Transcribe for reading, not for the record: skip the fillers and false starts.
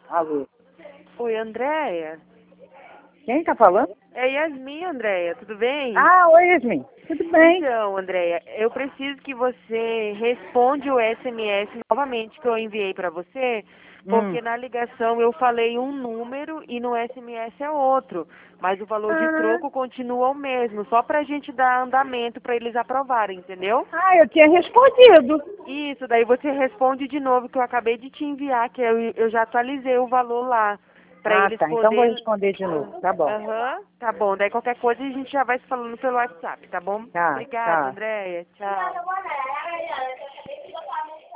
Alô. Oi, Andréia. Quem tá falando? É Yasmin, Andréia, tudo bem? Ah, oi, Yasmin. Tudo bem? Então, Andréia, eu preciso que você responda o SMS novamente que eu enviei para você, porque na ligação eu falei um número e no SMS é outro, mas o valor de Ah, troco continua o mesmo, só para a gente dar andamento para eles aprovarem, entendeu? eu tinha respondido. Isso, daí você responde de novo que eu acabei de te enviar, que eu já atualizei o valor lá, para Ah, eles tá. Então vou poderem. responder de novo. Tá bom. Aham, tá bom. Daí qualquer coisa a gente já vai se falando pelo WhatsApp, tá bom? Tá, Obrigada, tá. Andréia. Tchau.